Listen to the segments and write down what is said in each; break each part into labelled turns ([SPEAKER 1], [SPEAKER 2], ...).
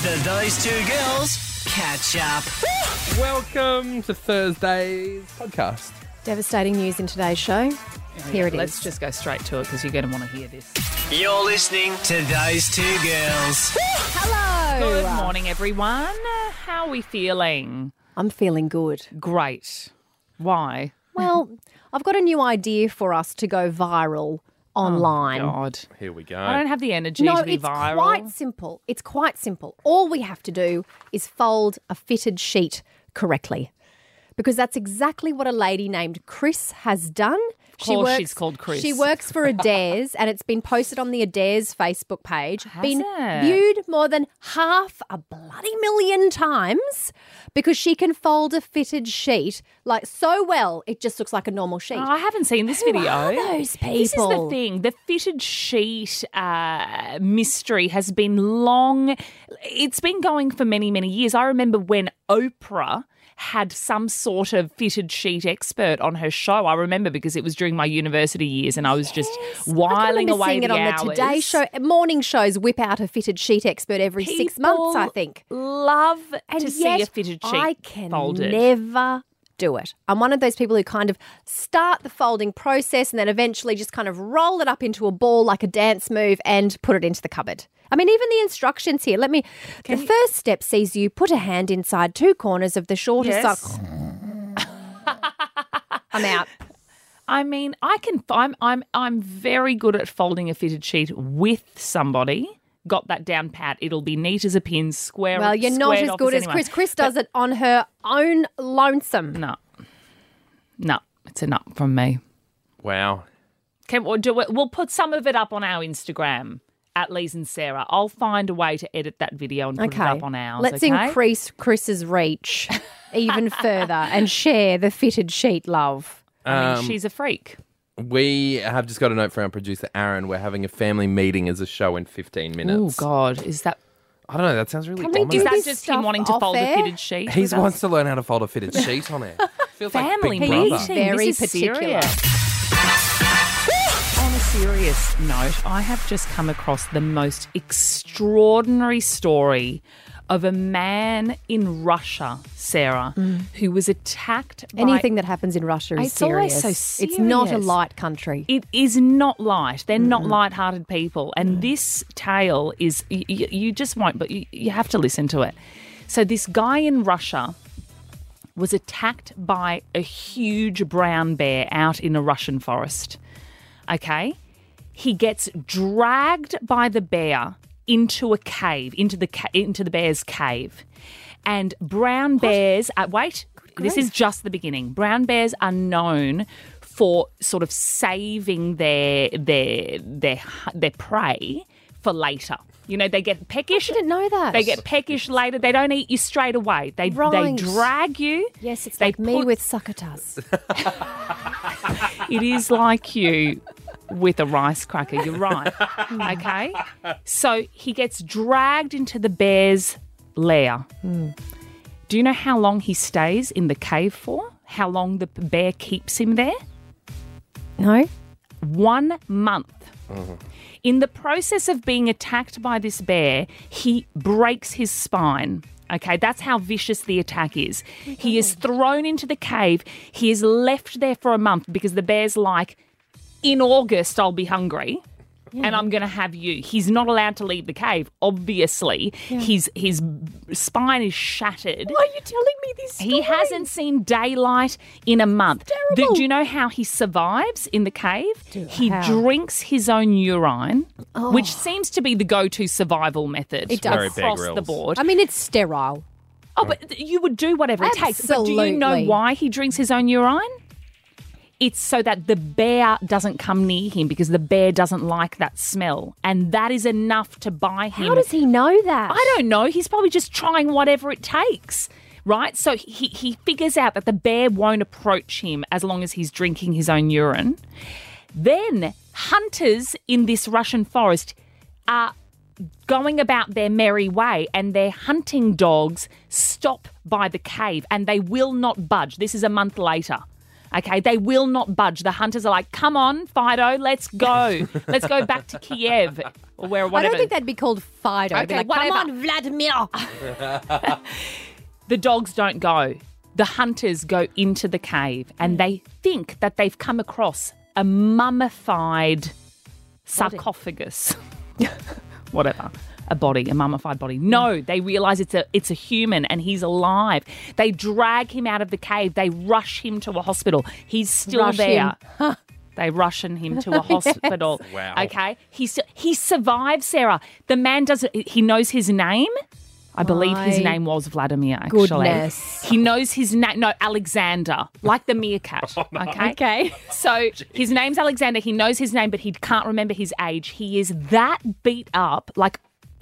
[SPEAKER 1] The Those Two Girls Catch Up.
[SPEAKER 2] Welcome to Thursday's podcast.
[SPEAKER 3] Devastating news in today's show. Here it is.
[SPEAKER 4] Let's just go straight to it because you're going to want to hear this.
[SPEAKER 1] You're listening to Those Two Girls.
[SPEAKER 3] Hello.
[SPEAKER 4] Good morning, everyone. How are we feeling?
[SPEAKER 3] I'm feeling good.
[SPEAKER 4] Great. Why?
[SPEAKER 3] Well, I've got a new idea for us to go viral online.
[SPEAKER 4] Oh, God.
[SPEAKER 2] Here we go.
[SPEAKER 4] I don't have the energy
[SPEAKER 3] No,
[SPEAKER 4] to be
[SPEAKER 3] it's
[SPEAKER 4] viral.
[SPEAKER 3] quite simple. It's quite simple. All we have to do is fold a fitted sheet correctly. Because that's exactly what a lady named Chris has done.
[SPEAKER 4] Of course she's called Chris.
[SPEAKER 3] She works for Adairs and it's been posted on the Adairs Facebook page.
[SPEAKER 4] Has
[SPEAKER 3] been
[SPEAKER 4] it?
[SPEAKER 3] viewed more than 500,000 times because she can fold a fitted sheet like so well it just looks like a normal sheet.
[SPEAKER 4] Oh, I haven't seen this video.
[SPEAKER 3] are those
[SPEAKER 4] This is the
[SPEAKER 3] people?
[SPEAKER 4] thing. The fitted sheet mystery has been long. It's been going for many, many years. I remember when Oprah had some sort of fitted sheet expert on her show. I remember because it was during my university years and I was just whiling away
[SPEAKER 3] seeing it
[SPEAKER 4] the
[SPEAKER 3] on
[SPEAKER 4] hours.
[SPEAKER 3] the Today Show. Morning shows whip out a fitted sheet expert every 6 months, I think.
[SPEAKER 4] Love
[SPEAKER 3] And
[SPEAKER 4] to
[SPEAKER 3] yet,
[SPEAKER 4] see a fitted sheet
[SPEAKER 3] I can
[SPEAKER 4] folded.
[SPEAKER 3] never do it. I'm one of those people who kind of start the folding process and then eventually just kind of roll it up into a ball like a dance move and put it into the cupboard. I mean, even the instructions here. The first step sees you put a hand inside two corners of the shortest
[SPEAKER 4] Yes.
[SPEAKER 3] side. I'm out.
[SPEAKER 4] I mean, I'm very good at folding a fitted sheet with somebody. Got that down pat. It'll be neat as a pin, square.
[SPEAKER 3] Well, you're not
[SPEAKER 4] squared
[SPEAKER 3] as
[SPEAKER 4] off
[SPEAKER 3] good as
[SPEAKER 4] anyone.
[SPEAKER 3] Chris. Chris does it on her own lonesome.
[SPEAKER 4] No, it's a nut from me.
[SPEAKER 2] Wow.
[SPEAKER 4] Okay, we'll put some of it up on our Instagram at Lees and Sarah. I'll find a way to edit that video and put it up on ours.
[SPEAKER 3] Let's
[SPEAKER 4] okay?
[SPEAKER 3] increase Chris's reach even further and share the fitted sheet love.
[SPEAKER 4] I mean, she's a freak.
[SPEAKER 2] We have just got a note from our producer, Aaron. We're having a family meeting as a show in 15
[SPEAKER 4] Oh,
[SPEAKER 2] minutes.
[SPEAKER 4] God. Is that
[SPEAKER 2] I don't know. That sounds really
[SPEAKER 3] Can we
[SPEAKER 2] ominous.
[SPEAKER 3] do
[SPEAKER 4] is that
[SPEAKER 3] this
[SPEAKER 4] just
[SPEAKER 3] stuff
[SPEAKER 4] him wanting to
[SPEAKER 3] off
[SPEAKER 4] fold
[SPEAKER 3] air?
[SPEAKER 4] a fitted sheet?
[SPEAKER 2] He
[SPEAKER 4] with us?
[SPEAKER 2] wants to learn how to fold a fitted sheet on it. Feels
[SPEAKER 4] Family
[SPEAKER 2] like Big
[SPEAKER 4] meeting.
[SPEAKER 2] Brother.
[SPEAKER 3] Very
[SPEAKER 4] This is
[SPEAKER 3] particular.
[SPEAKER 4] serious. On a serious note, I have just come across the most extraordinary story of a man in Russia, Sarah, who was attacked by...
[SPEAKER 3] Anything that happens in Russia is
[SPEAKER 4] It's always
[SPEAKER 3] serious.
[SPEAKER 4] so
[SPEAKER 3] It's not a
[SPEAKER 4] serious.
[SPEAKER 3] light country.
[SPEAKER 4] It is not light. They're not light-hearted people. And this tale is, you just won't, but you have to listen to it. So this guy in Russia was attacked by a huge brown bear out in a Russian forest. Okay? He gets dragged by the bear into a cave, into the bear's cave. And brown bears, this is just the beginning. Brown bears are known for sort of saving their prey for later. You know, they get peckish.
[SPEAKER 3] I didn't know that.
[SPEAKER 4] They get peckish later. They don't eat you straight away. They
[SPEAKER 3] Right.
[SPEAKER 4] drag you.
[SPEAKER 3] Yes, it's
[SPEAKER 4] They
[SPEAKER 3] like me
[SPEAKER 4] put-
[SPEAKER 3] with succotash.
[SPEAKER 4] It is like you with a rice cracker. You're right. Okay? So he gets dragged into the bear's lair. Do you know how long he stays in the cave for? How long the bear keeps him there?
[SPEAKER 3] No?
[SPEAKER 4] 1 month. In the process of being attacked by this bear, he breaks his spine. Okay, that's how vicious the attack is. He is thrown into the cave. He is left there for a month because the bear's like, in August, I'll be hungry. And I'm going to have you. He's not allowed to leave the cave, obviously. His spine is shattered.
[SPEAKER 3] Why are you telling me this story?
[SPEAKER 4] He hasn't seen daylight in a month.
[SPEAKER 3] terrible.
[SPEAKER 4] Do you know how he survives in the cave? He
[SPEAKER 3] how?
[SPEAKER 4] drinks his own urine, which seems to be the go-to survival method
[SPEAKER 3] It does. Very
[SPEAKER 2] Bear
[SPEAKER 4] across
[SPEAKER 2] Grylls.
[SPEAKER 4] the board.
[SPEAKER 3] I mean, it's sterile.
[SPEAKER 4] Oh, but you would do whatever it takes. But do you know
[SPEAKER 3] Absolutely.
[SPEAKER 4] why he drinks his own urine? It's so that the bear doesn't come near him because the bear doesn't like that smell. And that is enough to buy him.
[SPEAKER 3] How does he know that?
[SPEAKER 4] I don't know. He's probably just trying whatever it takes, right? So he figures out that the bear won't approach him as long as he's drinking his own urine. Then hunters in this Russian forest are going about their merry way and their hunting dogs stop by the cave and they will not budge. This is a month later. Okay, they will not budge. The hunters are like, come on, Fido, let's go. Let's go back to Kiev or where,
[SPEAKER 3] I
[SPEAKER 4] whatever.
[SPEAKER 3] don't think they'd be called Fido. It'd be
[SPEAKER 4] Okay,
[SPEAKER 3] like, come
[SPEAKER 4] whatever.
[SPEAKER 3] on, Vladimir.
[SPEAKER 4] The dogs don't go. The hunters go into the cave and they think that they've come across a mummified sarcophagus. Whatever. A body, a mummified body. No, they realise it's a human and he's alive. They drag him out of the cave. They rush him to a hospital. He's still
[SPEAKER 3] Rush
[SPEAKER 4] there.
[SPEAKER 3] him.
[SPEAKER 4] They rushing him to a hospital.
[SPEAKER 2] Wow.
[SPEAKER 4] Okay. He survived, Sarah. The man he knows his name. I believe his
[SPEAKER 3] My
[SPEAKER 4] name was Vladimir, actually.
[SPEAKER 3] goodness.
[SPEAKER 4] He knows his name. No, Alexander, like the meerkat. Okay.
[SPEAKER 3] Okay.
[SPEAKER 4] So his name's Alexander. He knows his name, but he can't remember his age. He is that beat up. Like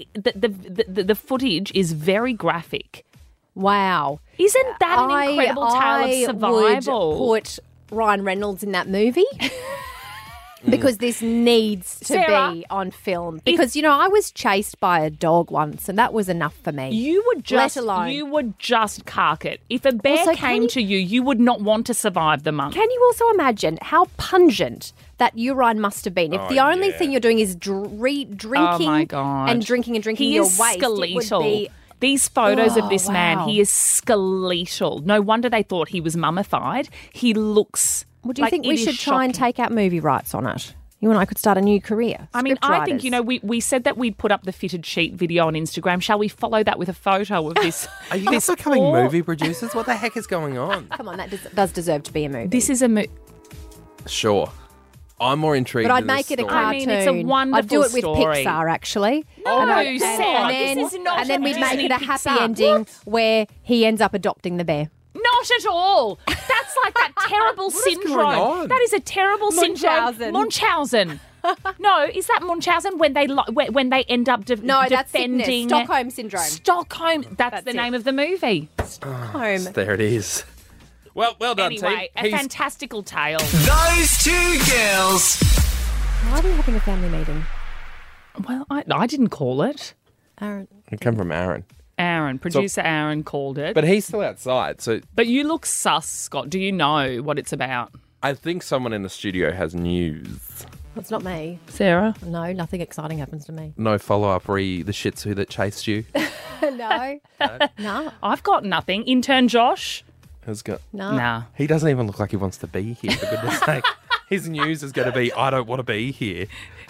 [SPEAKER 4] the footage is very graphic.
[SPEAKER 3] Wow.
[SPEAKER 4] Isn't that an incredible tale of survival?
[SPEAKER 3] Would put Ryan Reynolds in that movie. Because this needs to
[SPEAKER 4] Sarah,
[SPEAKER 3] be on film. Because, I was chased by a dog once and that was enough for me.
[SPEAKER 4] You would just,
[SPEAKER 3] Let alone-
[SPEAKER 4] you would just cark it. If a bear
[SPEAKER 3] Also,
[SPEAKER 4] came to you, you would not want to survive the month.
[SPEAKER 3] Can you also imagine how pungent that urine must have been? If the only thing you're doing is drinking
[SPEAKER 4] Oh my God.
[SPEAKER 3] and drinking
[SPEAKER 4] He
[SPEAKER 3] your
[SPEAKER 4] is
[SPEAKER 3] waste,
[SPEAKER 4] skeletal.
[SPEAKER 3] it would be...
[SPEAKER 4] These photos of this
[SPEAKER 3] wow.
[SPEAKER 4] man, he is skeletal. No wonder they thought he was mummified. He looks.
[SPEAKER 3] Well, do you
[SPEAKER 4] like,
[SPEAKER 3] think we
[SPEAKER 4] it is
[SPEAKER 3] should try and
[SPEAKER 4] shocking.
[SPEAKER 3] take out movie rights on it? You and I could start a new career.
[SPEAKER 4] I mean,
[SPEAKER 3] Script
[SPEAKER 4] I think,
[SPEAKER 3] writers.
[SPEAKER 4] we said that we'd put up the fitted sheet video on Instagram. Shall we follow that with a photo of this?
[SPEAKER 2] Are you guys becoming movie producers? What the heck is going on?
[SPEAKER 3] Come on, that does deserve to be a movie.
[SPEAKER 4] This is a
[SPEAKER 2] Sure. I'm more intrigued.
[SPEAKER 3] But I'd
[SPEAKER 2] in the
[SPEAKER 3] make it a
[SPEAKER 2] story.
[SPEAKER 3] cartoon.
[SPEAKER 4] I mean, it's a
[SPEAKER 3] I'd do
[SPEAKER 4] wonderful
[SPEAKER 3] it with
[SPEAKER 4] story.
[SPEAKER 3] Pixar, actually.
[SPEAKER 4] No,
[SPEAKER 3] and
[SPEAKER 4] Sarah,
[SPEAKER 3] then,
[SPEAKER 4] this is not
[SPEAKER 3] and then
[SPEAKER 4] a
[SPEAKER 3] we'd make
[SPEAKER 4] Disney
[SPEAKER 3] it a happy
[SPEAKER 4] Pixar.
[SPEAKER 3] ending where he ends up adopting the bear.
[SPEAKER 4] Not at all. That's like that terrible syndrome.
[SPEAKER 2] going on?
[SPEAKER 4] That is a terrible syndrome.
[SPEAKER 3] Munchausen.
[SPEAKER 4] Munchausen. No, is that Munchausen when they end up
[SPEAKER 3] No, that's
[SPEAKER 4] defending
[SPEAKER 3] sickness. Stockholm syndrome.
[SPEAKER 4] Stockholm. That's the
[SPEAKER 3] it.
[SPEAKER 4] name of the movie.
[SPEAKER 3] Stockholm.
[SPEAKER 2] There it is. Well done,
[SPEAKER 4] Anyway,
[SPEAKER 2] team.
[SPEAKER 4] a fantastical tale.
[SPEAKER 1] Those two girls.
[SPEAKER 3] Why are we having a family meeting?
[SPEAKER 4] Well, I didn't call it.
[SPEAKER 3] Aaron.
[SPEAKER 2] It came from Aaron.
[SPEAKER 4] Aaron, producer Aaron called it.
[SPEAKER 2] But he's still outside, so
[SPEAKER 4] But you look sus, Scott. Do you know what it's about?
[SPEAKER 2] I think someone in the studio has news.
[SPEAKER 3] It's not me.
[SPEAKER 4] Sarah?
[SPEAKER 3] No, nothing exciting happens to me.
[SPEAKER 2] No follow-up the Shih Tzu that chased you
[SPEAKER 3] No. No.
[SPEAKER 4] I've got nothing. Intern Josh?
[SPEAKER 2] has got...
[SPEAKER 3] No.
[SPEAKER 4] Nah.
[SPEAKER 2] He doesn't even look like he wants to be here, for goodness sake. His news is going to be, I don't want to be here.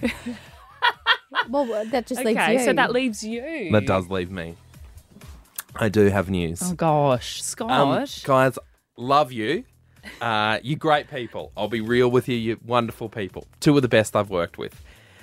[SPEAKER 3] Well, that just leaves
[SPEAKER 4] Okay,
[SPEAKER 3] you.
[SPEAKER 4] so that leaves you.
[SPEAKER 2] That does leave me. I do have news.
[SPEAKER 4] Oh, gosh. Scott?
[SPEAKER 2] Guys, love you. You're great people. I'll be real with you. You're wonderful people. Two of the best I've worked with.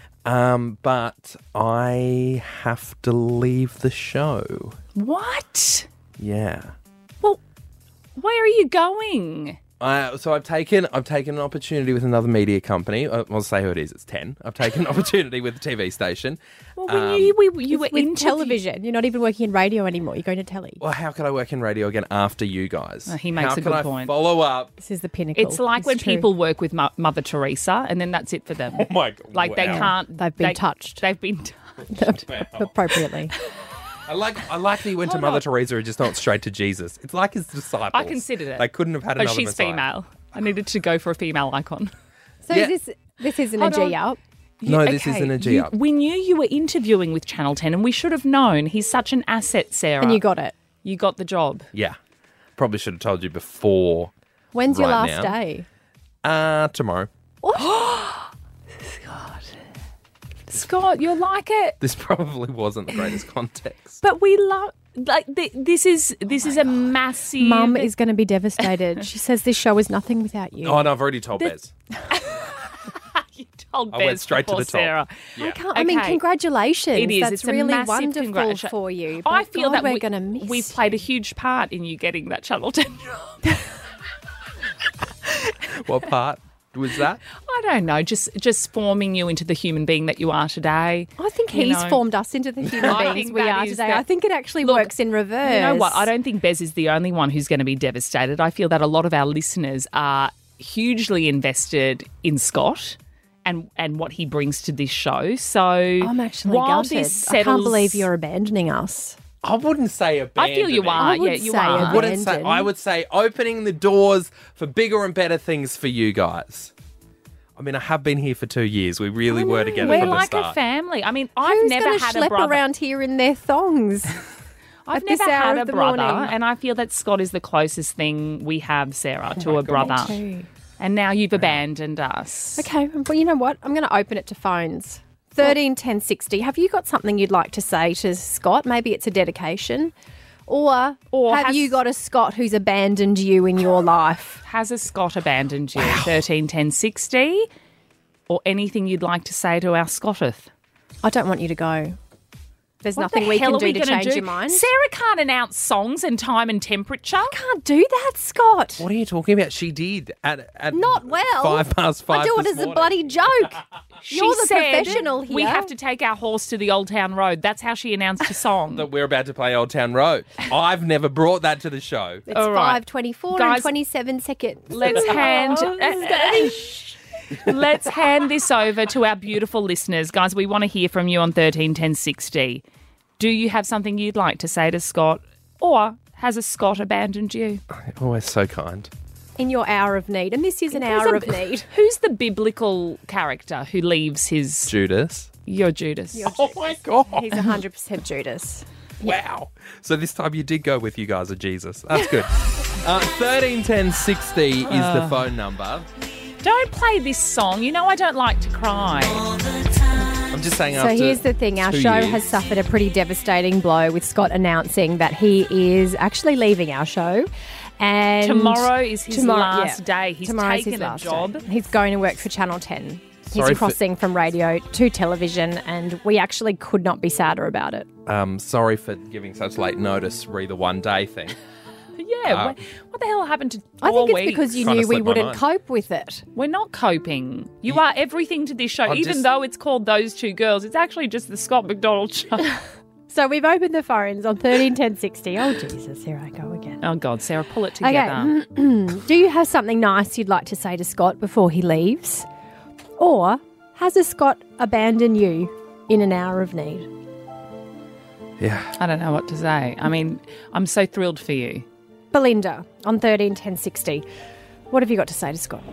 [SPEAKER 2] But I have to leave the show.
[SPEAKER 4] What?
[SPEAKER 2] Yeah.
[SPEAKER 4] Well, where are you going?
[SPEAKER 2] So I've taken an opportunity with another media company. I'll say who it is. It's 10. I've taken an opportunity with a TV station.
[SPEAKER 4] Well, you were
[SPEAKER 3] with
[SPEAKER 4] in
[SPEAKER 3] television. You're not even working in radio anymore. You're going to telly.
[SPEAKER 2] Well, how can I work in radio again after you guys?
[SPEAKER 4] He makes
[SPEAKER 2] how
[SPEAKER 4] a
[SPEAKER 2] can
[SPEAKER 4] good
[SPEAKER 2] I
[SPEAKER 4] point.
[SPEAKER 2] follow up?
[SPEAKER 3] This is the pinnacle.
[SPEAKER 4] It's like when
[SPEAKER 3] true.
[SPEAKER 4] people work with Mother Teresa and then that's it for them.
[SPEAKER 2] Oh my God!
[SPEAKER 4] Like they
[SPEAKER 2] wow.
[SPEAKER 4] can't.
[SPEAKER 3] They've been touched.
[SPEAKER 4] They've been touched.
[SPEAKER 3] appropriately.
[SPEAKER 2] I like that he went to Mother Teresa and just not straight to Jesus. It's like his disciples.
[SPEAKER 4] I considered it.
[SPEAKER 2] They couldn't have had
[SPEAKER 4] But
[SPEAKER 2] another
[SPEAKER 4] she's
[SPEAKER 2] Messiah.
[SPEAKER 4] female. I needed to go for a female icon.
[SPEAKER 3] So
[SPEAKER 2] Yeah.
[SPEAKER 3] this isn't
[SPEAKER 4] Hold
[SPEAKER 3] a G
[SPEAKER 4] on.
[SPEAKER 3] up.
[SPEAKER 2] No, this isn't a G up.
[SPEAKER 4] We knew you were interviewing with Channel 10 and we should have known. He's such an asset, Sarah.
[SPEAKER 3] And you got it.
[SPEAKER 4] You got the job.
[SPEAKER 2] Yeah. Probably should have told you before.
[SPEAKER 3] When's your
[SPEAKER 2] Right
[SPEAKER 3] last
[SPEAKER 2] now.
[SPEAKER 3] day?
[SPEAKER 2] Tomorrow.
[SPEAKER 4] Scott, you're like it.
[SPEAKER 2] This probably wasn't the greatest context.
[SPEAKER 4] But we love... Like, this is a massive...
[SPEAKER 3] Mum is going to be devastated. She says this show is nothing without you.
[SPEAKER 2] Oh, no, I've already told Bez.
[SPEAKER 4] You told
[SPEAKER 2] I went
[SPEAKER 4] Bez
[SPEAKER 2] straight to
[SPEAKER 4] before
[SPEAKER 2] the top.
[SPEAKER 4] Sarah.
[SPEAKER 2] Yeah.
[SPEAKER 3] I mean,
[SPEAKER 4] Okay.
[SPEAKER 3] congratulations.
[SPEAKER 4] It is.
[SPEAKER 3] That's
[SPEAKER 4] It's a
[SPEAKER 3] really
[SPEAKER 4] massive
[SPEAKER 3] wonderful
[SPEAKER 4] congratulations.
[SPEAKER 3] for you.
[SPEAKER 4] I
[SPEAKER 3] But
[SPEAKER 4] feel
[SPEAKER 3] God,
[SPEAKER 4] that
[SPEAKER 3] we're going to miss
[SPEAKER 4] we've played a huge part in you getting that Channel 10 job.
[SPEAKER 2] What part was that?
[SPEAKER 4] I don't know, just forming you into the human being that you are today.
[SPEAKER 3] I think
[SPEAKER 4] You
[SPEAKER 3] he's
[SPEAKER 4] know.
[SPEAKER 3] formed us into the human
[SPEAKER 4] I
[SPEAKER 3] beings
[SPEAKER 4] think
[SPEAKER 3] we
[SPEAKER 4] that
[SPEAKER 3] are
[SPEAKER 4] is
[SPEAKER 3] today.
[SPEAKER 4] the-
[SPEAKER 3] I think it actually
[SPEAKER 4] Look,
[SPEAKER 3] works in reverse.
[SPEAKER 4] You know what? I don't think Bez is the only one who's going to be devastated. I feel that a lot of our listeners are hugely invested in Scott and what he brings to this show. So
[SPEAKER 3] I'm actually
[SPEAKER 4] while
[SPEAKER 3] gutted.
[SPEAKER 4] this
[SPEAKER 3] I can't
[SPEAKER 4] settles-
[SPEAKER 3] believe you're abandoning us.
[SPEAKER 2] I wouldn't say
[SPEAKER 4] I
[SPEAKER 2] abandoning.
[SPEAKER 4] feel you are.
[SPEAKER 3] I would
[SPEAKER 4] Yeah, you
[SPEAKER 3] say
[SPEAKER 4] are.
[SPEAKER 2] I wouldn't say.
[SPEAKER 3] Abandoned.
[SPEAKER 2] I would say opening the doors for bigger and better things for you guys. I mean, I have been here for 2 years. We really were together
[SPEAKER 4] We're
[SPEAKER 2] from the
[SPEAKER 4] like
[SPEAKER 2] start.
[SPEAKER 4] a family. I mean, I've
[SPEAKER 3] Who's
[SPEAKER 4] never
[SPEAKER 3] going to
[SPEAKER 4] had a
[SPEAKER 3] schlep
[SPEAKER 4] brother.
[SPEAKER 3] around here in their thongs?
[SPEAKER 4] I've
[SPEAKER 3] at this
[SPEAKER 4] never
[SPEAKER 3] hour
[SPEAKER 4] had
[SPEAKER 3] of
[SPEAKER 4] a
[SPEAKER 3] the
[SPEAKER 4] brother,
[SPEAKER 3] morning?
[SPEAKER 4] and I feel that Scott is the closest thing we have, Sarah, to a brother.
[SPEAKER 3] too.
[SPEAKER 4] And now you've abandoned us.
[SPEAKER 3] Okay, well, you know what? I'm going to open it to phones. 13 10 60. Have you got something you'd like to say to Scott? Maybe it's a dedication. Or have
[SPEAKER 4] has-
[SPEAKER 3] you got a Scott who's abandoned you in your life?
[SPEAKER 4] Has a Scott abandoned you? 13 10 60, or anything you'd like to say to our Scotteth?
[SPEAKER 3] I don't want you to go. There's
[SPEAKER 4] What
[SPEAKER 3] nothing
[SPEAKER 4] the
[SPEAKER 3] we
[SPEAKER 4] hell
[SPEAKER 3] can
[SPEAKER 4] are
[SPEAKER 3] do
[SPEAKER 4] we
[SPEAKER 3] to
[SPEAKER 4] gonna
[SPEAKER 3] change
[SPEAKER 4] do?
[SPEAKER 3] your mind.
[SPEAKER 4] Sarah can't announce songs and time and temperature.
[SPEAKER 3] Can't do that, Scott.
[SPEAKER 2] What are you talking about? She did at
[SPEAKER 3] Not well.
[SPEAKER 2] 5:05.
[SPEAKER 3] I do it
[SPEAKER 2] this
[SPEAKER 3] as a
[SPEAKER 2] morning.
[SPEAKER 3] bloody joke. You're the
[SPEAKER 4] said,
[SPEAKER 3] professional here.
[SPEAKER 4] We have to take our horse to the Old Town Road. That's how she announced a song.
[SPEAKER 2] That we're about to play Old Town Road. I've never brought that to the show.
[SPEAKER 3] It's
[SPEAKER 4] All right.
[SPEAKER 3] 5:24
[SPEAKER 4] Guys,
[SPEAKER 3] and 27 seconds.
[SPEAKER 4] Let's hand. Let's hand this over to our beautiful listeners, guys. We want to hear from you on 13 10 60. Do you have something you'd like to say to Scott, or has a Scott abandoned you?
[SPEAKER 2] Always so kind.
[SPEAKER 3] In your hour of need. And this is an hour of need.
[SPEAKER 4] Who's the biblical character who leaves his?
[SPEAKER 2] Judas.
[SPEAKER 4] You're Judas.
[SPEAKER 2] Oh my God.
[SPEAKER 3] He's 100% Judas.
[SPEAKER 2] Wow. So this time you did go with you guys are Jesus. That's good. 13 10 60 is the phone number.
[SPEAKER 4] Don't play this song. You know I don't like to cry.
[SPEAKER 2] I'm just saying
[SPEAKER 3] So
[SPEAKER 2] after
[SPEAKER 3] here's the thing. Our
[SPEAKER 2] 2
[SPEAKER 3] show
[SPEAKER 2] years-
[SPEAKER 3] has suffered a pretty devastating blow with Scott announcing that he is actually leaving our show. And
[SPEAKER 4] Tomorrow is his last day. He's
[SPEAKER 3] Tomorrow's
[SPEAKER 4] taken
[SPEAKER 3] his
[SPEAKER 4] a
[SPEAKER 3] last
[SPEAKER 4] job.
[SPEAKER 3] day. He's going to work for Channel 10.
[SPEAKER 2] Sorry
[SPEAKER 3] He's
[SPEAKER 2] for-
[SPEAKER 3] crossing from radio to television, and we actually could not be sadder about it.
[SPEAKER 2] Sorry for giving such late notice, re the 1 day thing.
[SPEAKER 4] Yeah. what the hell happened to 4
[SPEAKER 3] I think it's
[SPEAKER 4] weeks?
[SPEAKER 3] because you
[SPEAKER 2] Trying to
[SPEAKER 3] knew we
[SPEAKER 2] slip my
[SPEAKER 3] wouldn't
[SPEAKER 2] mind.
[SPEAKER 3] cope with it.
[SPEAKER 4] We're not coping. You are everything to this show.
[SPEAKER 2] I'm
[SPEAKER 4] Even
[SPEAKER 2] just-
[SPEAKER 4] though it's called Those Two Girls, it's actually just the Scott McDonald show.
[SPEAKER 3] So we've opened the phones on 13 10 60. Oh, Jesus, here I go again.
[SPEAKER 4] Oh, God, Sarah, pull it together.
[SPEAKER 3] Okay. Do you have something nice you'd like to say to Scott before he leaves? Or has a Scott abandoned you in an hour of need?
[SPEAKER 2] Yeah.
[SPEAKER 4] I don't know what to say. I mean, I'm so thrilled for you.
[SPEAKER 3] Belinda on 13 10 60. What have you got to say to Scott?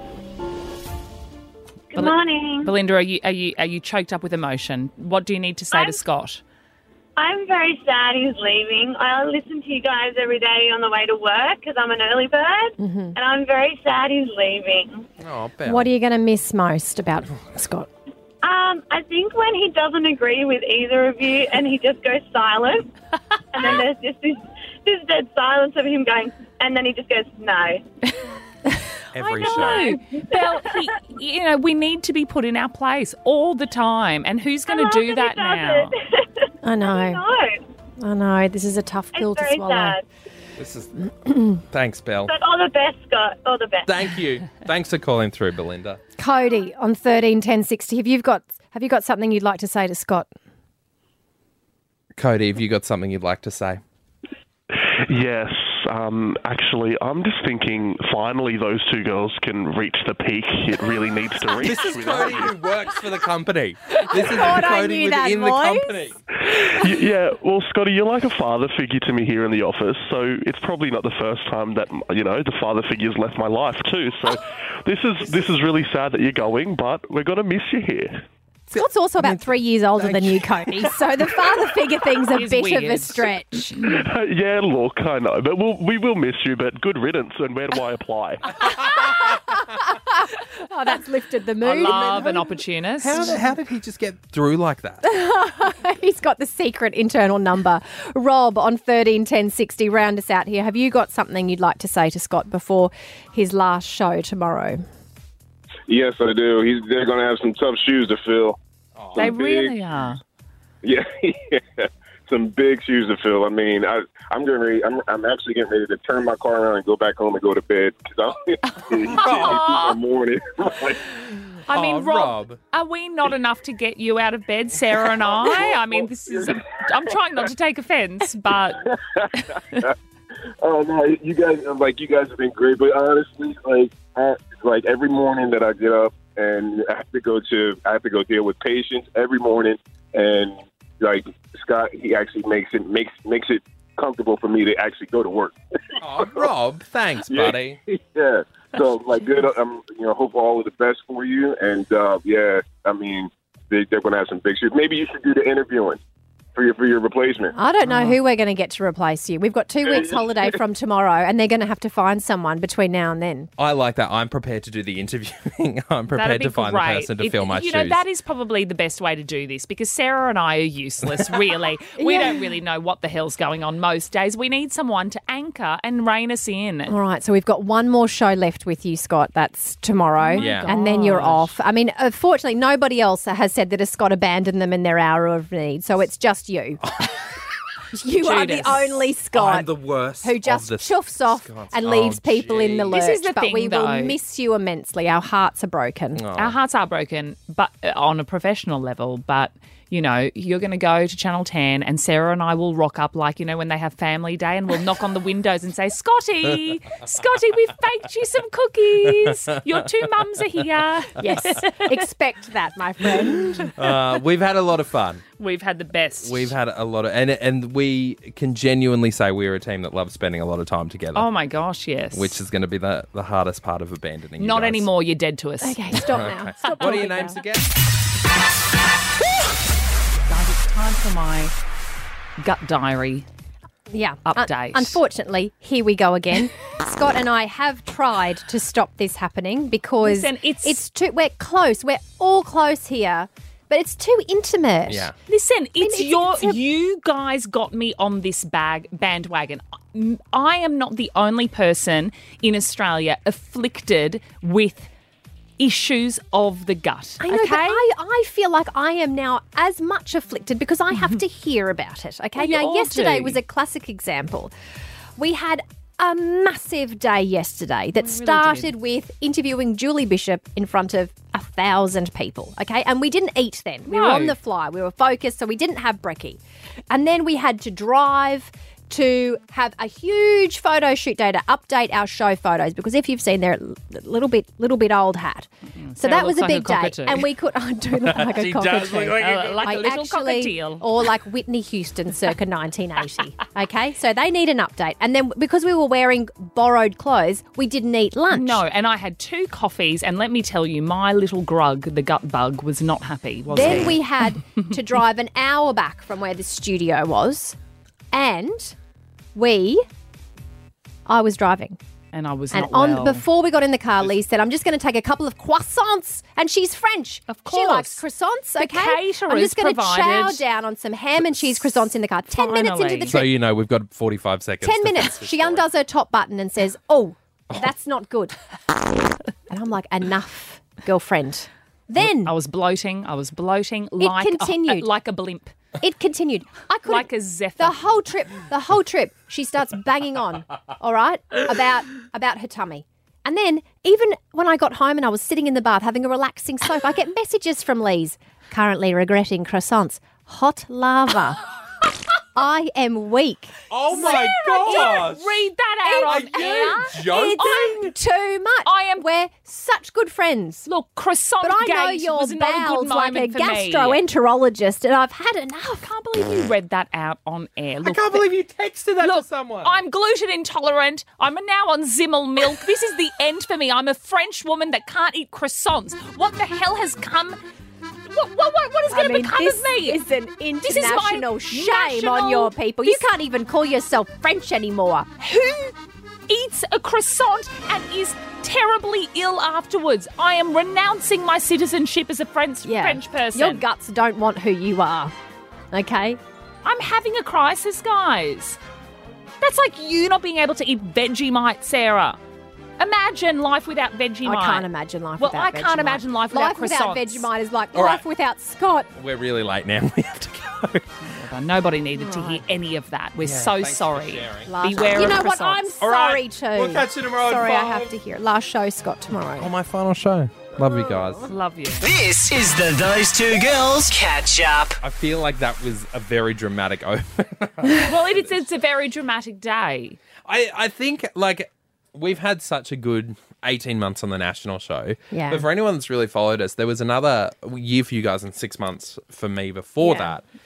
[SPEAKER 5] Good morning.
[SPEAKER 4] Belinda, are you choked up with emotion? What do you need to say to Scott?
[SPEAKER 5] I'm very sad he's leaving. I listen to you guys every day on the way to work because I'm an early bird, and I'm very sad he's leaving.
[SPEAKER 2] Oh, Belle.
[SPEAKER 3] What are you going to miss most about Scott?
[SPEAKER 5] I think when he doesn't agree with either of you and he just goes silent, and then there's just this dead silence of him going, and then he just goes, no.
[SPEAKER 2] Every
[SPEAKER 4] No,
[SPEAKER 2] show.
[SPEAKER 4] Belle, we need to be put in our place all the time. And who's going to
[SPEAKER 5] I
[SPEAKER 4] do
[SPEAKER 5] love
[SPEAKER 4] that
[SPEAKER 5] that he
[SPEAKER 4] now?
[SPEAKER 5] does it.
[SPEAKER 3] I know.
[SPEAKER 5] No,
[SPEAKER 3] I know. This is a tough pill
[SPEAKER 5] it's
[SPEAKER 3] to
[SPEAKER 5] very
[SPEAKER 3] swallow.
[SPEAKER 5] sad.
[SPEAKER 2] This is. Thanks, Belle.
[SPEAKER 5] But all the best, Scott. All the best.
[SPEAKER 2] Thank you. Thanks for calling through, Belinda.
[SPEAKER 3] Cody on 13 10 60. Have you got something you'd like to say to Scott?
[SPEAKER 2] Cody, have you got something you'd like to say?
[SPEAKER 6] Yes, actually, I'm just thinking finally those two girls can reach the peak it really needs to reach.
[SPEAKER 2] This is
[SPEAKER 6] without
[SPEAKER 2] Cody
[SPEAKER 6] you.
[SPEAKER 2] who works for the company. This is
[SPEAKER 3] thought I
[SPEAKER 2] Cody
[SPEAKER 3] knew that
[SPEAKER 2] within the
[SPEAKER 3] voice.
[SPEAKER 2] company.
[SPEAKER 6] Yeah, well, Scotty, you're like a father figure to me here in the office, so it's probably not the first time that, the father figure's left my life too. So this is really sad that you're going, but we're going to miss you here.
[SPEAKER 3] Scott's also about 3 years older than you, Cody. So the father figure thing's a
[SPEAKER 4] Is
[SPEAKER 3] bit of a
[SPEAKER 4] weird.
[SPEAKER 3] stretch.
[SPEAKER 6] Yeah, look, I know, but we will miss you, but good riddance, and where do I apply?
[SPEAKER 3] Oh, that's lifted the
[SPEAKER 4] I
[SPEAKER 3] mood.
[SPEAKER 4] love an opportunist.
[SPEAKER 2] How did he just get through like that?
[SPEAKER 3] He's got the secret internal number. Rob on 13 10 60. Round us out here. Have you got something you'd like to say to Scott before his last show tomorrow?
[SPEAKER 7] Yes, I do. They're going to have some tough shoes to fill.
[SPEAKER 4] They
[SPEAKER 7] Some big-
[SPEAKER 4] really are.
[SPEAKER 7] Yeah, some big shoes to fill. I mean, I'm getting ready. I'm actually getting ready to turn my car around and go back home and go to bed because I'm morning.
[SPEAKER 4] I mean,
[SPEAKER 2] Oh,
[SPEAKER 4] Rob,
[SPEAKER 2] Rob.
[SPEAKER 4] are we not enough to get you out of bed, Sarah and I? I mean, I'm trying not to take offence, but
[SPEAKER 7] Oh no, you guys have been great, but honestly, like every morning that I get up and I have to go deal with patients every morning, and like Scott, he actually makes it comfortable for me to actually go to work.
[SPEAKER 2] Oh, Rob, thanks, buddy.
[SPEAKER 7] Yeah. So, like, good. Hope all of the best for you. And I mean, they're going to have some big shoes. Maybe you should do the interviewing for your replacement.
[SPEAKER 3] I don't know who we're going to get to replace you. We've got 2 weeks holiday from tomorrow, and they're going to have to find someone between now and then.
[SPEAKER 2] I like that. I'm prepared to do the interviewing. I'm
[SPEAKER 4] That'd
[SPEAKER 2] prepared
[SPEAKER 4] be
[SPEAKER 2] to find
[SPEAKER 4] great.
[SPEAKER 2] the person to fill my shoes.
[SPEAKER 4] That is probably the best way to do this because Sarah and I are useless, really. We don't really know what the hell's going on most days. We need someone to anchor and rein us in.
[SPEAKER 3] All right, so we've got one more show left with you, Scott. That's tomorrow.
[SPEAKER 2] Yeah.
[SPEAKER 3] And then you're off. I mean, fortunately, nobody else has said that Scott abandoned them in their hour of need, so it's just you. You are the
[SPEAKER 4] Judas.
[SPEAKER 3] only Scott
[SPEAKER 2] I'm the worst
[SPEAKER 3] who just
[SPEAKER 2] of the
[SPEAKER 3] chuffs off
[SPEAKER 2] Scots.
[SPEAKER 3] and leaves people in the
[SPEAKER 2] gee.
[SPEAKER 3] lurch.
[SPEAKER 4] This is the
[SPEAKER 3] but
[SPEAKER 4] thing,
[SPEAKER 3] we will
[SPEAKER 4] though.
[SPEAKER 3] miss you immensely. Our hearts are broken.
[SPEAKER 4] Our hearts are broken, but on a professional level. But you're going to go to Channel 10, and Sarah and I will rock up like when they have family day, and we'll knock on the windows and say, Scotty, we've baked you some cookies. Your 2 mums are here.
[SPEAKER 3] Yes, expect that, my friend.
[SPEAKER 2] We've had a lot of fun.
[SPEAKER 4] We've had the best.
[SPEAKER 2] We've had a lot of, and we can genuinely say we're a team that loves spending a lot of time together.
[SPEAKER 4] Oh my gosh, yes.
[SPEAKER 2] Which is going to be the hardest part of abandoning you
[SPEAKER 4] Not
[SPEAKER 2] guys.
[SPEAKER 4] anymore. You're dead to us.
[SPEAKER 3] Okay, stop now. Stop
[SPEAKER 2] What are your
[SPEAKER 3] talking
[SPEAKER 2] names
[SPEAKER 3] now.
[SPEAKER 2] again?
[SPEAKER 4] Guys, it's time for my gut diary.
[SPEAKER 3] Yeah.
[SPEAKER 4] Update.
[SPEAKER 3] Unfortunately, here we go again. Scott and I have tried to stop this happening because
[SPEAKER 4] Listen, it's
[SPEAKER 3] too. We're close. We're all close here, but it's too intimate.
[SPEAKER 2] Yeah.
[SPEAKER 4] Listen,
[SPEAKER 3] it's a-
[SPEAKER 4] you guys got me on this bandwagon. I am not the only person in Australia afflicted with issues of the gut.
[SPEAKER 3] I know,
[SPEAKER 4] okay?
[SPEAKER 3] but I feel like I am now as much afflicted because I have to hear about it. Okay,
[SPEAKER 4] Well, you
[SPEAKER 3] now
[SPEAKER 4] all
[SPEAKER 3] yesterday
[SPEAKER 4] do.
[SPEAKER 3] was a classic example. We had a massive day yesterday that started with interviewing Julie Bishop in front of 1,000 people. Okay, and we didn't eat then. We were
[SPEAKER 4] No.
[SPEAKER 3] on the fly. We were focused, so we didn't have brekkie. And then we had to drive to have a huge photo shoot day to update our show photos because if you've seen, they're a little bit old hat. So
[SPEAKER 4] Sarah
[SPEAKER 3] that was
[SPEAKER 4] looks
[SPEAKER 3] a
[SPEAKER 4] like a
[SPEAKER 3] big day,
[SPEAKER 4] cockatoo.
[SPEAKER 3] and we could. I do look like a
[SPEAKER 2] She does
[SPEAKER 3] cockatoo.
[SPEAKER 2] look like
[SPEAKER 4] like a
[SPEAKER 3] I
[SPEAKER 4] little
[SPEAKER 3] actually,
[SPEAKER 4] cockatiel.
[SPEAKER 3] or like Whitney Houston circa 1980. Okay, so they need an update, and then because we were wearing borrowed clothes, we didn't eat lunch.
[SPEAKER 4] No, and I had 2 coffees, and let me tell you, my little grug, the gut bug, was not happy, was
[SPEAKER 3] Then
[SPEAKER 4] he?
[SPEAKER 3] we had to drive an hour back from where the studio was, and I was driving.
[SPEAKER 4] And I was
[SPEAKER 3] And
[SPEAKER 4] not well.
[SPEAKER 3] before we got in the car, Lee said, I'm just going to take a couple of croissants. And she's French.
[SPEAKER 4] Of
[SPEAKER 3] She likes
[SPEAKER 4] course.
[SPEAKER 3] croissants,
[SPEAKER 4] The
[SPEAKER 3] okay? I'm
[SPEAKER 4] caterers
[SPEAKER 3] just going to chow
[SPEAKER 4] provided-
[SPEAKER 3] down on some ham and cheese croissants in the car. 10 minutes into
[SPEAKER 4] Finally.
[SPEAKER 3] the
[SPEAKER 2] So
[SPEAKER 3] trip.
[SPEAKER 2] we've got 45 seconds.
[SPEAKER 3] 10
[SPEAKER 2] to finish
[SPEAKER 3] minutes.
[SPEAKER 2] this
[SPEAKER 3] She
[SPEAKER 2] story.
[SPEAKER 3] undoes her top button and says, oh, that's not good. And I'm like, enough, girlfriend. Then
[SPEAKER 4] I was bloating like
[SPEAKER 3] continued.
[SPEAKER 4] like a blimp.
[SPEAKER 3] it continued. I could
[SPEAKER 4] Like a zephyr.
[SPEAKER 3] The whole trip, she starts banging on, all right, about her tummy. And then even when I got home and I was sitting in the bath having a relaxing soak, I get messages from Lee's. Currently regretting croissants. Hot lava. I am weak.
[SPEAKER 2] Oh my gosh!
[SPEAKER 4] Read that out on air.
[SPEAKER 2] Joking?
[SPEAKER 3] It's too much. We're such good friends.
[SPEAKER 4] Look, croissant
[SPEAKER 3] But I know
[SPEAKER 4] gate
[SPEAKER 3] your
[SPEAKER 4] was not a good
[SPEAKER 3] bowels like a
[SPEAKER 4] moment for me.
[SPEAKER 3] gastroenterologist, and I've had enough.
[SPEAKER 4] I can't believe you read that out on air.
[SPEAKER 2] I
[SPEAKER 4] Look,
[SPEAKER 2] can't believe you texted that
[SPEAKER 4] Look,
[SPEAKER 2] to someone.
[SPEAKER 4] I'm gluten intolerant. I'm now on Zimmel milk. This is the end for me. I'm a French woman that can't eat croissants. What the hell has come? What is going to become
[SPEAKER 3] this
[SPEAKER 4] of me?
[SPEAKER 3] is an
[SPEAKER 4] This is my
[SPEAKER 3] international shame on
[SPEAKER 4] national-
[SPEAKER 3] your people. You can't even call yourself French anymore.
[SPEAKER 4] Who eats a croissant and is terribly ill afterwards? I am renouncing my citizenship as a French person.
[SPEAKER 3] Your guts don't want who you are. Okay?
[SPEAKER 4] I'm having a crisis, guys. That's like you not being able to eat Vegemite, Sarah. Imagine life without Vegemite.
[SPEAKER 3] I can't imagine life
[SPEAKER 4] Well,
[SPEAKER 3] without
[SPEAKER 4] I can't
[SPEAKER 3] Vegemite.
[SPEAKER 4] imagine life without
[SPEAKER 3] without
[SPEAKER 4] croissants.
[SPEAKER 3] Vegemite is like
[SPEAKER 2] All
[SPEAKER 3] life
[SPEAKER 2] right.
[SPEAKER 3] without Scott.
[SPEAKER 2] We're really late now. We have to go.
[SPEAKER 4] Nobody needed to hear any of that. We're so
[SPEAKER 2] thanks for
[SPEAKER 4] sorry.
[SPEAKER 2] sharing.
[SPEAKER 4] Beware
[SPEAKER 3] you
[SPEAKER 4] of
[SPEAKER 3] know what?
[SPEAKER 4] croissants.
[SPEAKER 3] I'm
[SPEAKER 2] All right.
[SPEAKER 3] sorry too.
[SPEAKER 2] We'll catch you tomorrow at
[SPEAKER 3] Sorry, I
[SPEAKER 2] 5.
[SPEAKER 3] have to hear it. Last show, Scott, tomorrow.
[SPEAKER 2] On my final show. Love you guys.
[SPEAKER 4] Love you.
[SPEAKER 1] This is the Those Two Girls Catch Up.
[SPEAKER 2] I feel like that was a very dramatic open.
[SPEAKER 4] Well, it's a very dramatic day.
[SPEAKER 2] I think, like, we've had such a good 18 months on the national show.
[SPEAKER 3] Yeah.
[SPEAKER 2] But for anyone that's really followed us, there was another year for you guys and 6 months for me before
[SPEAKER 3] Yeah.
[SPEAKER 2] that.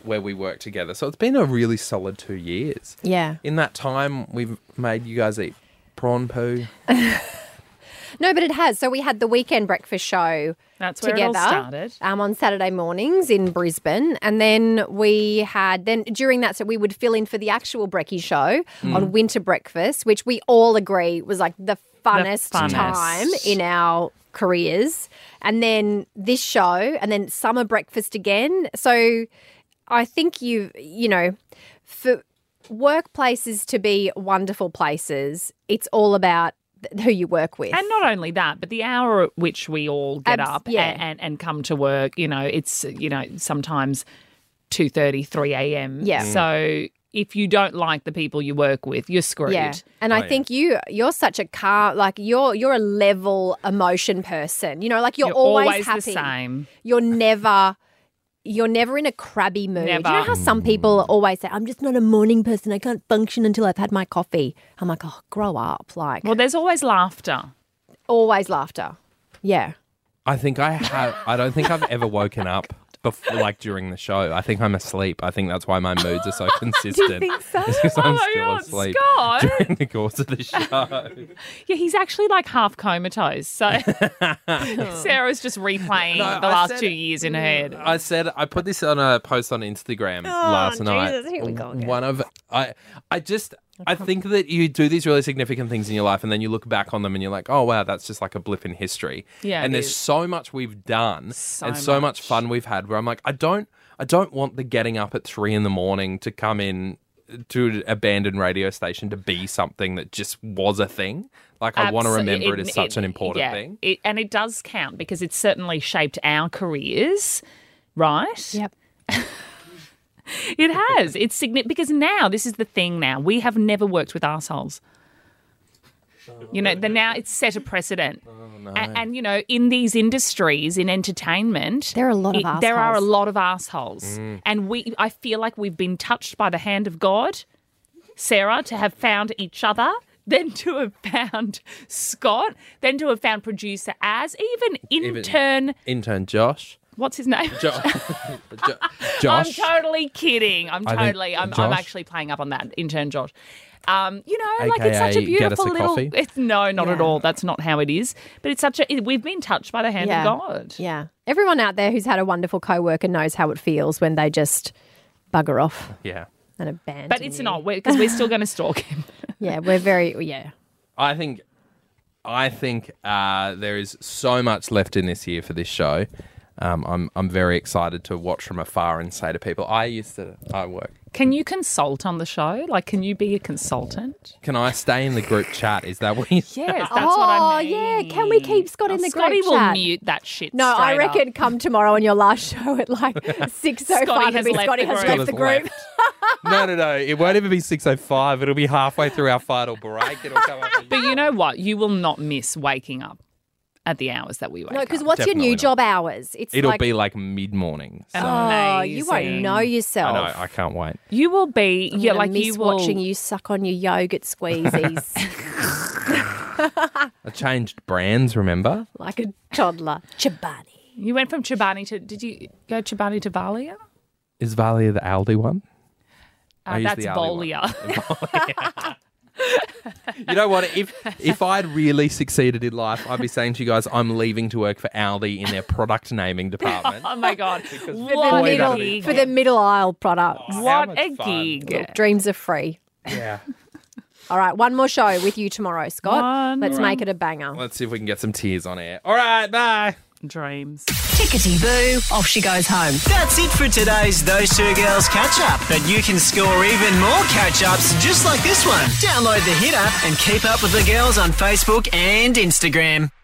[SPEAKER 2] where we work together. So it's been a really solid 2 years.
[SPEAKER 3] Yeah.
[SPEAKER 2] In that time, we've made you guys eat prawn poo.
[SPEAKER 3] No, but it has. So we had the weekend breakfast show
[SPEAKER 4] That's where
[SPEAKER 3] together
[SPEAKER 4] it all started.
[SPEAKER 3] On Saturday mornings in Brisbane. And then during that, so we would fill in for the actual brekkie show on winter breakfast, which we all agree was like the funnest time in our careers. And then this show and then summer breakfast again. So I think for workplaces to be wonderful places, it's all about who you work with.
[SPEAKER 4] And not only that, but the hour at which we all get up and come to work, it's, sometimes 2:30, 3 a.m.
[SPEAKER 3] Yeah.
[SPEAKER 4] So if you don't like the people you work with, you're screwed.
[SPEAKER 3] Yeah. And I think you're such a calm, like you're a level emotion person. You're always happy.
[SPEAKER 4] the same.
[SPEAKER 3] You're never in a crabby mood.
[SPEAKER 4] Never.
[SPEAKER 3] You know how some people always say, I'm just not a morning person. I can't function until I've had my coffee. I'm like, oh, grow up. Like,
[SPEAKER 4] Well, there's always laughter.
[SPEAKER 3] always laughter. Yeah.
[SPEAKER 2] I think I don't think I've ever woken up before, like during the show. I think I'm asleep. I think that's why my moods are so consistent.
[SPEAKER 3] think so?
[SPEAKER 2] It's because I'm
[SPEAKER 4] Oh my
[SPEAKER 2] still
[SPEAKER 4] God,
[SPEAKER 2] asleep
[SPEAKER 4] Scott.
[SPEAKER 2] during the course of the show.
[SPEAKER 4] Yeah, he's actually like half comatose. So Sarah's just replaying the last 2 years in her head.
[SPEAKER 2] I put this on a post on Instagram last night.
[SPEAKER 3] Jesus, here we go again.
[SPEAKER 2] I think that you do these really significant things in your life and then you look back on them and you're like, oh, wow, that's just like a blip in history.
[SPEAKER 4] Yeah,
[SPEAKER 2] and
[SPEAKER 4] it
[SPEAKER 2] there's
[SPEAKER 4] is.
[SPEAKER 2] so much we've done and so much
[SPEAKER 4] much.
[SPEAKER 2] fun we've had where I'm like, I don't want the getting up at 3 a.m. to come in to an abandoned radio station to be something that just was a thing. Like, I want to remember it as such an important thing.
[SPEAKER 4] And it does count because it's certainly shaped our careers, right?
[SPEAKER 3] Yep.
[SPEAKER 4] It has. It's significant because now, this is the thing now, we have never worked with arseholes. Now it's set a precedent. And in these industries, in entertainment,
[SPEAKER 3] There are a lot of
[SPEAKER 4] there are a
[SPEAKER 3] arseholes.
[SPEAKER 4] lot of assholes. And I feel like we've been touched by the hand of God, Sarah, to have found each other, then to have found Scott, then to have found producer Az, even
[SPEAKER 2] Intern Josh.
[SPEAKER 4] what's his name? I'm
[SPEAKER 2] Josh.
[SPEAKER 4] totally kidding. I'm
[SPEAKER 2] Josh?
[SPEAKER 4] actually playing up on that, intern Josh. Like it's such a
[SPEAKER 2] AKA get us
[SPEAKER 4] beautiful
[SPEAKER 2] a
[SPEAKER 4] little.
[SPEAKER 2] coffee?
[SPEAKER 4] No, not at
[SPEAKER 3] Yeah.
[SPEAKER 4] all. That's not how it is. But it's such a. We've been touched by the hand of God.
[SPEAKER 3] Yeah. Everyone out there who's had a wonderful coworker knows how it feels when they just bugger off
[SPEAKER 2] Yeah.
[SPEAKER 3] and abandon
[SPEAKER 4] But it's
[SPEAKER 3] you.
[SPEAKER 4] not because we're still going to stalk him.
[SPEAKER 3] Yeah, we're very,
[SPEAKER 2] I think there is so much left in this year for this show. I'm very excited to watch from afar and say to people, I work.
[SPEAKER 4] Can you consult on the show? Like, can you be a consultant?
[SPEAKER 2] Can I stay in the group chat? Is that what you
[SPEAKER 4] Yes, that's what I mean.
[SPEAKER 3] yeah. Can we keep Scott in the
[SPEAKER 4] Scotty
[SPEAKER 3] group
[SPEAKER 4] will
[SPEAKER 3] chat?
[SPEAKER 4] mute that shit.
[SPEAKER 3] No, I
[SPEAKER 4] straight
[SPEAKER 3] reckon
[SPEAKER 4] up.
[SPEAKER 3] come tomorrow on your last show at like 6:05.
[SPEAKER 4] Scotty has left
[SPEAKER 3] Scotty
[SPEAKER 4] the
[SPEAKER 3] has
[SPEAKER 4] group.
[SPEAKER 3] left the group.
[SPEAKER 2] No. It won't even be 6:05. It'll be halfway through our final break. It'll come up.
[SPEAKER 4] But you know what? You will not miss waking up at the hours that we wake
[SPEAKER 3] No,
[SPEAKER 4] up.
[SPEAKER 3] because what's your
[SPEAKER 2] Definitely
[SPEAKER 3] new
[SPEAKER 2] not.
[SPEAKER 3] job hours? It's
[SPEAKER 2] It'll
[SPEAKER 3] like,
[SPEAKER 2] be like mid-morning. So.
[SPEAKER 3] oh, you won't
[SPEAKER 4] Amazing.
[SPEAKER 3] know yourself.
[SPEAKER 2] I know. I can't wait.
[SPEAKER 4] You will be.
[SPEAKER 3] I'm
[SPEAKER 4] Yeah,
[SPEAKER 3] gonna
[SPEAKER 4] like
[SPEAKER 3] miss
[SPEAKER 4] you will.
[SPEAKER 3] watching you suck on your yogurt squeezies
[SPEAKER 2] I changed brands, remember?
[SPEAKER 3] like a toddler. Chobani.
[SPEAKER 4] You went from Chobani to. Did you go Chobani to Valia?
[SPEAKER 2] Is Valia the Aldi one? I use
[SPEAKER 4] That's
[SPEAKER 2] the Aldi one.
[SPEAKER 4] Volia.
[SPEAKER 2] You know what? If I'd really succeeded in life, I'd be saying to you guys, I'm leaving to work for Aldi in their product naming department.
[SPEAKER 4] Oh my god!
[SPEAKER 3] For
[SPEAKER 4] What
[SPEAKER 3] the,
[SPEAKER 4] a
[SPEAKER 3] middle,
[SPEAKER 4] gig!
[SPEAKER 3] for the middle aisle products.
[SPEAKER 2] How
[SPEAKER 4] What
[SPEAKER 2] much
[SPEAKER 4] a
[SPEAKER 2] fun.
[SPEAKER 4] gig!
[SPEAKER 3] Dreams are free.
[SPEAKER 2] Yeah.
[SPEAKER 3] All right, one more show with you tomorrow, Scott.
[SPEAKER 4] One
[SPEAKER 3] Let's
[SPEAKER 4] more.
[SPEAKER 3] make it a banger.
[SPEAKER 2] Let's see if we can get some tears on air. All right, bye.
[SPEAKER 4] Dreams.
[SPEAKER 1] Tickety boo, off she goes home. That's it for today's Those Two Girls catch up. But you can score even more catch ups just like this one. Download the Hit app and keep up with the girls on Facebook and Instagram.